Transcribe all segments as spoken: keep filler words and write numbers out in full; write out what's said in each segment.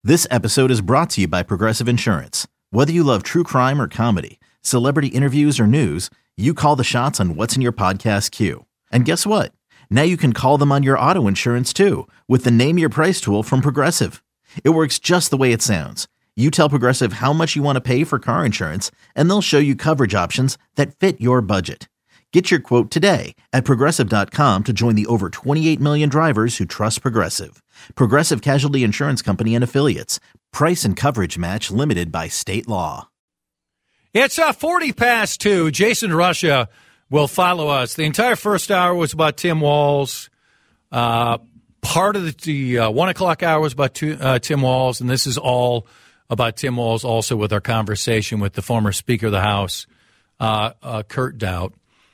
This episode is brought to you by Progressive Insurance. Whether you love true crime or comedy, celebrity interviews or news, you call the shots on what's in your podcast queue. And guess what? Now you can call them on your auto insurance too with the Name Your Price tool from Progressive. It works just the way it sounds. You tell Progressive how much you want to pay for car insurance, and they'll show you coverage options that fit your budget. Get your quote today at Progressive dot com to join the over twenty-eight million drivers who trust Progressive. Progressive Casualty Insurance Company and Affiliates. Price and coverage match limited by state law. It's uh, forty past two. Jason Russia will follow us. The entire first hour was about Tim Walz. Uh, part of the, the uh, one o'clock hour was about two, uh, Tim Walz, and this is all about Tim Walz also with our conversation with the former Speaker of the House, uh, uh, Kurt Daudt.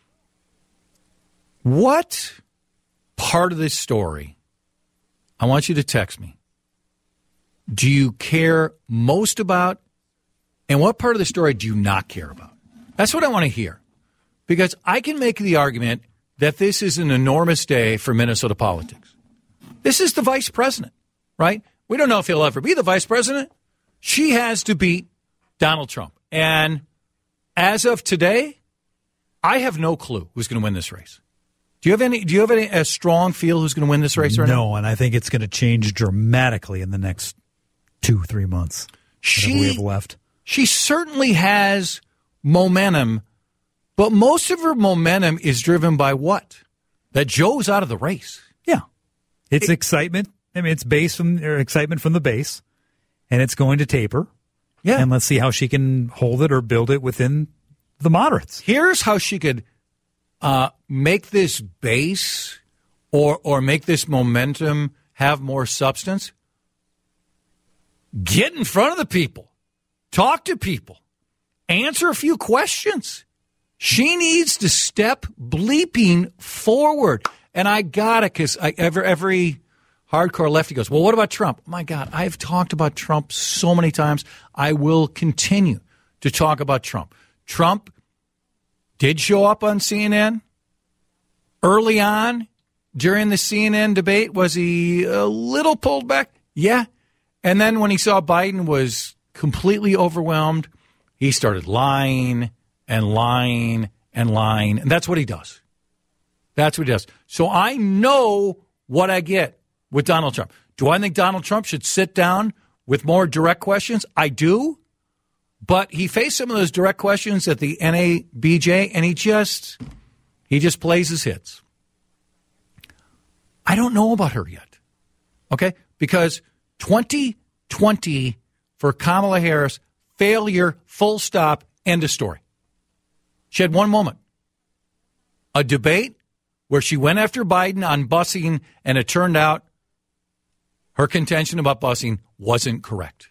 What part of this story, I want you to text me, do you care most about, and what part of the story do you not care about? That's what I want to hear. Because I can make the argument that this is an enormous day for Minnesota politics. This is the vice president, right? We don't know if he'll ever be the vice president. She has to beat Donald Trump. And as of today, I have no clue who's going to win this race. Do you have any? Do you have any a strong feel who's going to win this race right no, now? No, and I think it's going to change dramatically in the next two, three months. She we have left. She certainly has momentum, but most of her momentum is driven by what? That Joe's out of the race. Yeah, it's it, excitement. I mean, it's based from or excitement from the base, and it's going to taper. Yeah, and let's see how she can hold it or build it within the moderates. Here's how she could. Uh, make this base or or make this momentum have more substance. Get in front of the people. Talk to people. Answer a few questions. She needs to step bleeping forward. And I got it because every, every hardcore lefty goes, well, what about Trump? Oh my God, I've talked about Trump so many times. I will continue to talk about Trump. Trump did show up on C N N early on during the C N N debate. Was he a little pulled back? Yeah. And then when he saw Biden was completely overwhelmed, he started lying and lying and lying. And that's what he does. That's what he does. So I know what I get with Donald Trump. Do I think Donald Trump should sit down with more direct questions? I do. But he faced some of those direct questions at the N A B J, and he just he just plays his hits. I don't know about her yet, okay? Because twenty twenty for Kamala Harris, failure, full stop, end of story. She had one moment, a debate where she went after Biden on busing, and it turned out her contention about busing wasn't correct.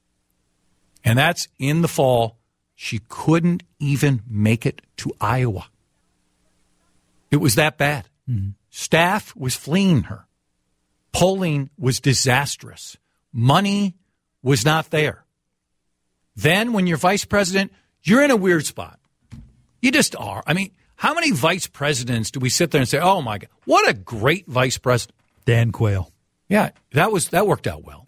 And that's in the fall. She couldn't even make it to Iowa. It was that bad. Mm-hmm. Staff was fleeing her. Polling was disastrous. Money was not there. Then when you're vice president, you're in a weird spot. You just are. I mean, how many vice presidents do we sit there and say, oh, my God, what a great vice president? Dan Quayle. Yeah, that was that worked out well.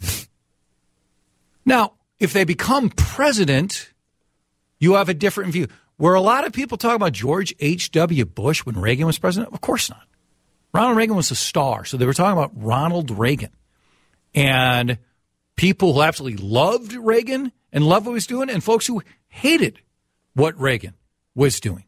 Now, if they become president, you have a different view. Where a lot of people talk about George H W. Bush when Reagan was president, of course not. Ronald Reagan was a star, so they were talking about Ronald Reagan. And people who absolutely loved Reagan and loved what he was doing, and folks who hated what Reagan was doing.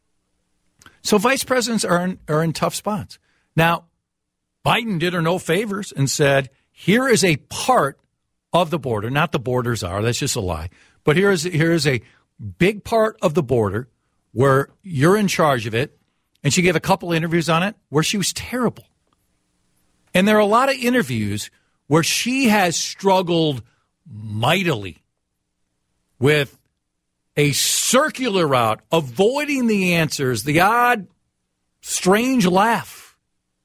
So vice presidents are in, are in tough spots. Now, Biden did her no favors and said, here is a part of the border, not the borders are, that's just a lie. But here is here is a big part of the border where you're in charge of it. And she gave a couple interviews on it where she was terrible. And there are a lot of interviews where she has struggled mightily with a circular route, avoiding the answers, the odd, strange laugh.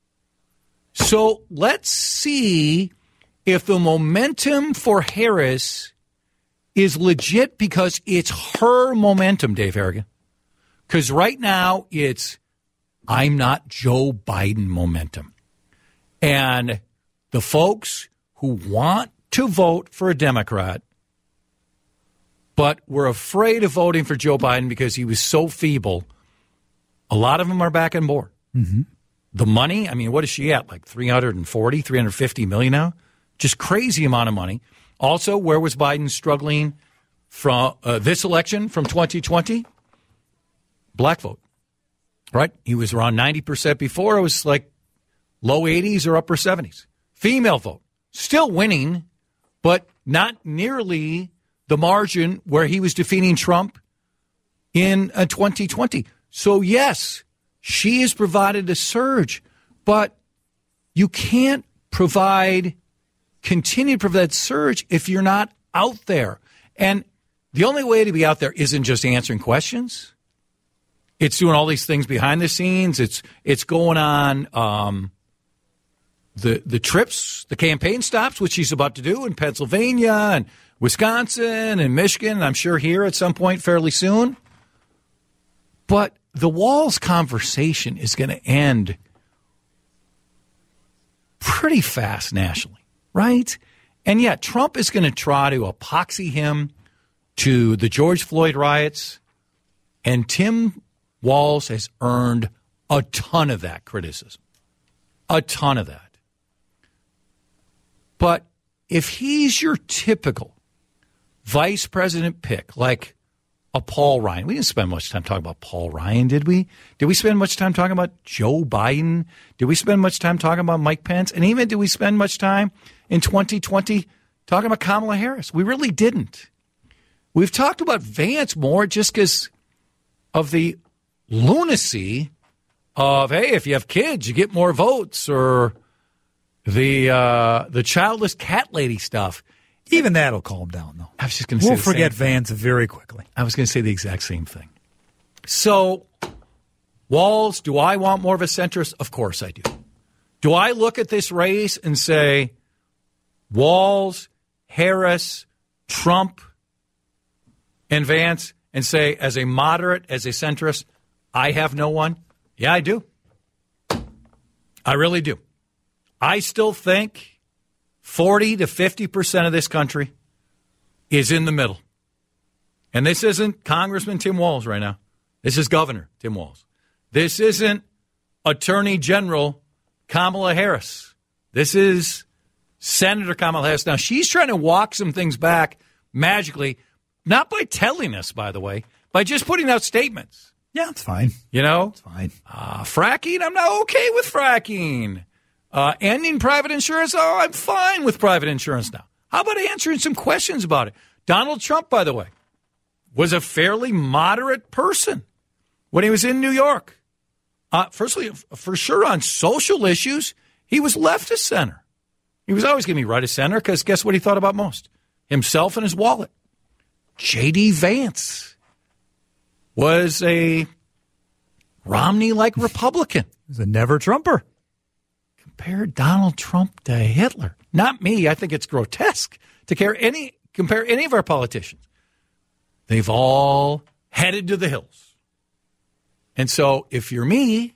So let's see if the momentum for Harris is legit because it's her momentum, Dave Harrigan. Because right now it's I'm not Joe Biden momentum. And the folks who want to vote for a Democrat, but were afraid of voting for Joe Biden because he was so feeble. A lot of them are back on board. Mm-hmm. The money, I mean, what is she at? Like three hundred forty, three hundred fifty million now? Just crazy amount of money. Also, where was Biden struggling from uh, this election from twenty twenty? Black vote, right? He was around ninety percent before. It was like low eighties or upper seventies. Female vote, still winning, but not nearly the margin where he was defeating Trump in uh, twenty twenty. So, yes, she has provided a surge, but you can't provide, continue to provide surge if you're not out there. And the only way to be out there isn't just answering questions. It's doing all these things behind the scenes. It's it's going on um, the the trips, the campaign stops, which he's about to do in Pennsylvania and Wisconsin and Michigan, and I'm sure here at some point fairly soon. But the Walz conversation is going to end pretty fast nationally, right? And yet Trump is going to try to epoxy him to the George Floyd riots, and Tim Walz has earned a ton of that criticism, a ton of that. But if he's your typical vice president pick, like a Paul Ryan, we didn't spend much time talking about Paul Ryan, did we? Did we spend much time talking about Joe Biden? Did we spend much time talking about Mike Pence? And even did we spend much time in twenty twenty talking about Kamala Harris? We really didn't. We've talked about Vance more just because of the lunacy of, hey, if you have kids, you get more votes, or the uh, the childless cat lady stuff. Even that'll calm down, though. I was just going to say We'll the forget same thing. Vance very quickly. I was going to say the exact same thing. So, Walz, do I want more of a centrist? Of course I do. Do I look at this race and say, Walz, Harris, Trump, and Vance, and say, as a moderate, as a centrist, I have no one? Yeah, I do. I really do. I still think forty to fifty percent of this country is in the middle. And this isn't Congressman Tim Walz right now. This is Governor Tim Walz. This isn't Attorney General Kamala Harris. This is Senator Kamala Harris. Now, she's trying to walk some things back magically, not by telling us, by the way, by just putting out statements. Yeah, it's fine. You know? It's fine. Uh, fracking, I'm not okay with fracking. Uh, ending private insurance, oh, I'm fine with private insurance now. How about answering some questions about it? Donald Trump, by the way, was a fairly moderate person when he was in New York. Uh, firstly, for sure on social issues, he was left of center. He was always going to be right of center because guess what he thought about most? Himself and his wallet. J D. Vance was a Romney-like Republican. He was a never-Trumper. Compare Donald Trump to Hitler. Not me. I think it's grotesque to compare any, compare any of our politicians. They've all headed to the hills. And so if you're me,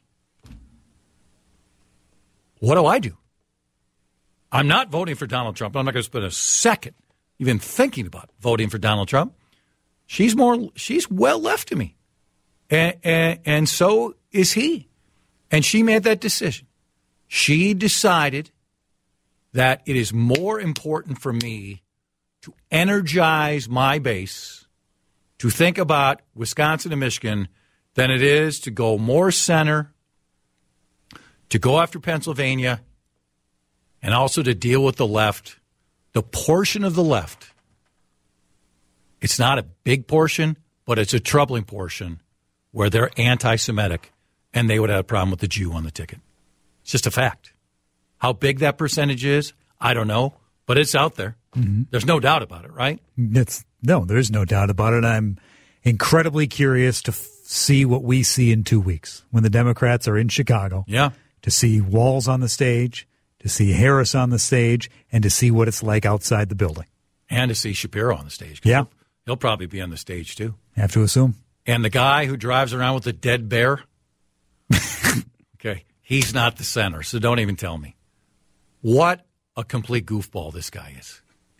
what do I do? I'm not voting for Donald Trump. I'm not going to spend a second even thinking about voting for Donald Trump. She's more, she's well left to me. And, and, and so is he. And she made that decision. She decided that it is more important for me to energize my base, to think about Wisconsin and Michigan, than it is to go more center, to go after Pennsylvania, and also to deal with the left, the portion of the left. It's not a big portion, but it's a troubling portion where they're anti-Semitic, and they would have a problem with the Jew on the ticket. It's just a fact. How big that percentage is, I don't know, but it's out there. Mm-hmm. There's no doubt about it, right? It's, no, there's no doubt about it. I'm incredibly curious to f- see what we see in two weeks when the Democrats are in Chicago. Yeah. To see Walz on the stage, to see Harris on the stage, and to see what it's like outside the building. And to see Shapiro on the stage. Yeah. He'll, he'll probably be on the stage, too. Have to assume. And the guy who drives around with the dead bear, okay, he's not the center, so don't even tell me. What a complete goofball this guy is.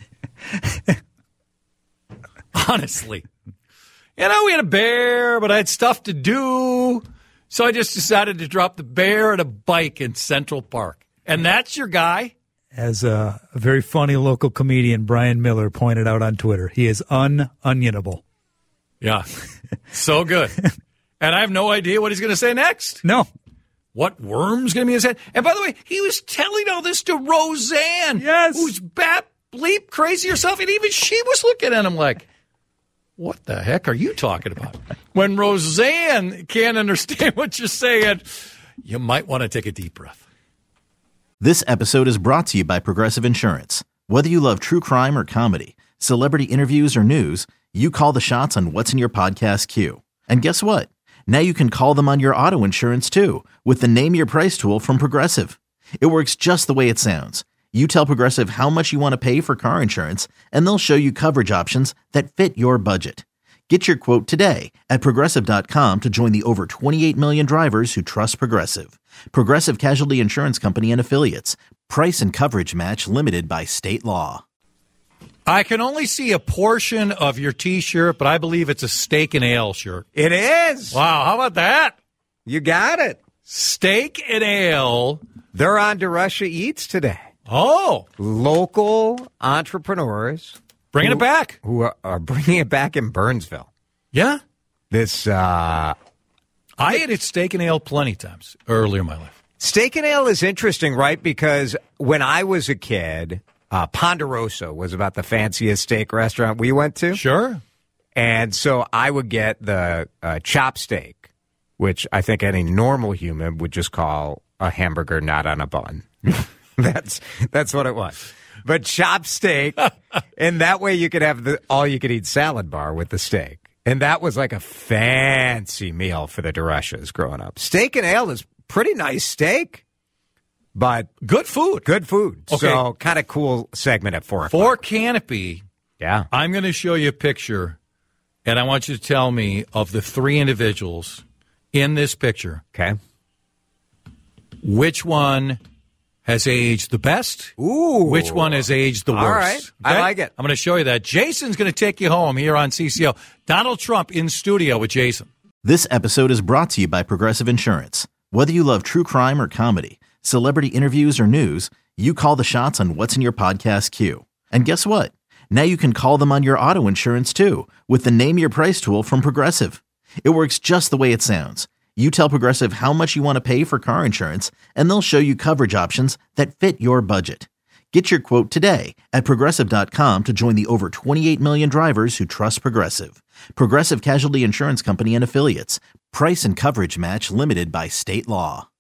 Honestly. You know, we had a bear, but I had stuff to do. So I just decided to drop the bear and a bike in Central Park. And that's your guy? As a, a very funny local comedian, Brian Miller, pointed out on Twitter, he is un-onionable. Yeah. So good. And I have no idea what he's going to say next. No. What worm's going to be in his head? And by the way, he was telling all this to Roseanne. Yes. Who's bat bleep crazy herself. And even she was looking at him like, what the heck are you talking about? When Roseanne can't understand what you're saying, you might want to take a deep breath. This episode is brought to you by Progressive Insurance. Whether you love true crime or comedy, celebrity interviews or news, you call the shots on what's in your podcast queue. And guess what? Now you can call them on your auto insurance too with the Name Your Price tool from Progressive. It works just the way it sounds. You tell Progressive how much you want to pay for car insurance, and they'll show you coverage options that fit your budget. Get your quote today at Progressive dot com to join the over twenty-eight million drivers who trust Progressive. Progressive Casualty Insurance Company and Affiliates. Price and coverage match limited by state law. I can only see a portion of your T-shirt, but I believe it's a steak and ale shirt. It is. Wow, how about that? You got it. Steak and ale. They're on to Russia Eats today. Oh. Local entrepreneurs. Bringing who, it back. Who are, are bringing it back in Burnsville. Yeah. This, uh... I ate at Steak and Ale plenty times earlier in my life. Steak and Ale is interesting, right? Because when I was a kid, uh, Ponderosa was about the fanciest steak restaurant we went to. Sure. And so I would get the uh, chop steak, which I think any normal human would just call a hamburger not on a bun. that's that's what it was. But chop steak, and that way you could have the all-you-could-eat salad bar with the steak. And that was like a fancy meal for the DeRushas growing up. Steak and Ale is pretty nice steak, but good food. Good food. Okay. So kind of cool segment at four o'clock. For Canopy, yeah, I'm going to show you a picture, and I want you to tell me of the three individuals in this picture. Okay. Which one has aged the best? Ooh. Which one has aged the worst? All right. Okay? I like it. I'm going to show you that. Jason's going to take you home here on C C O. Donald Trump in studio with Jason. This episode is brought to you by Progressive Insurance. Whether you love true crime or comedy, celebrity interviews or news, you call the shots on what's in your podcast queue. And guess what? Now you can call them on your auto insurance too with the Name Your Price tool from Progressive. It works just the way it sounds. You tell Progressive how much you want to pay for car insurance, and they'll show you coverage options that fit your budget. Get your quote today at Progressive dot com to join the over twenty-eight million drivers who trust Progressive. Progressive Casualty Insurance Company and Affiliates. Price and coverage match limited by state law.